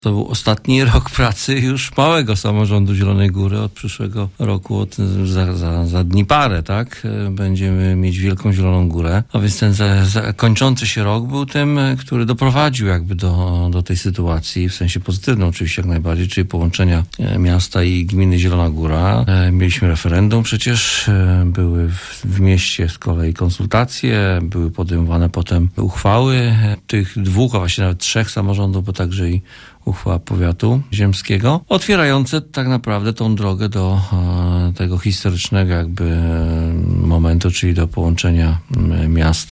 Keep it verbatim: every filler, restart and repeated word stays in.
To był ostatni rok pracy już małego samorządu Zielonej Góry. Od przyszłego roku, od, za, za, za dni parę, tak, będziemy mieć Wielką Zieloną Górę. A więc ten za, za, kończący się rok był tym, który doprowadził jakby do, do tej sytuacji, w sensie pozytywnym oczywiście jak najbardziej, czyli połączenia miasta i gminy Zielona Góra. Mieliśmy referendum przecież, były w, w mieście z kolei konsultacje, były podejmowane potem uchwały tych dwóch, a właściwie nawet trzech samorządów, bo także i uchwała powiatu ziemskiego, otwierające tak naprawdę tą drogę do e, tego historycznego jakby e, momentu, czyli do połączenia e, miast